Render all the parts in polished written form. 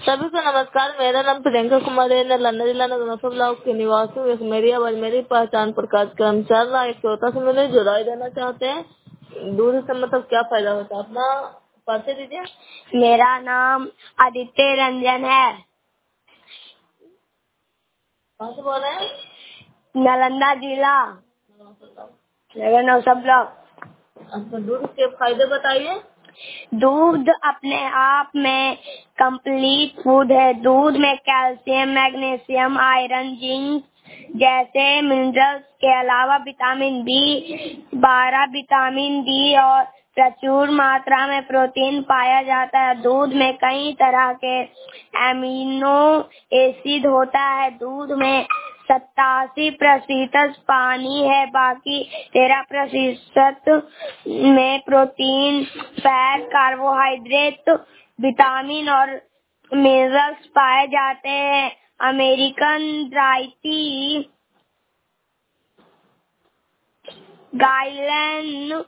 सभी को नमस्कार। मेरा नाम प्रियंका कुमार है। नालंदा जिला नगर ब्लॉक की निवासी हूँ। मेरी आवाज मेरी पहचान पर कार्यक्रम चल रहा है। एक श्रोता से मुझे जुड़ाई देना चाहते हैं। दूध से मतलब क्या फायदा होता है? अपना परिचय दीजिए। मेरा नाम आदित्य रंजन है। कहाँ से बोल रहे हैं? नालंदा जिला नगर नौसा ब्लॉक। आपको दूध के फायदे बताइए। दूध अपने आप में कंप्लीट फूड है। दूध में कैल्शियम, मैग्नीशियम, आयरन, जिंक जैसे मिनरल्स के अलावा विटामिन B12, विटामिन D और प्रचुर मात्रा में प्रोटीन पाया जाता है। दूध में कई तरह के एमिनो एसिड होता है। दूध में 87% पानी है, बाकी 13% में प्रोटीन, फैट, कार्बोहाइड्रेट, विटामिन और मिनरल्स पाए जाते हैं। अमेरिकन डाइटरी गाइडलाइन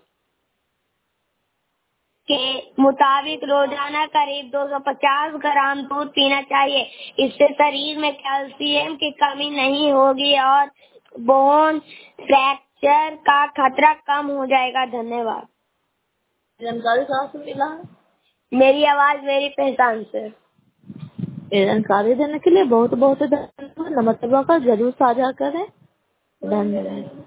के मुताबिक रोजाना करीब 250 ग्राम दूध पीना चाहिए। इससे शरीर में कैल्शियम की कमी नहीं होगी और बोन फ्रैक्चर का खतरा कम हो जाएगा। धन्यवाद। जानकारी कहाँ से मिला है? मेरी आवाज मेरी पहचान से। ये जानकारी देने के लिए बहुत बहुत धन्यवाद। नमस्ते का जरूर साझा करें। धन्यवाद।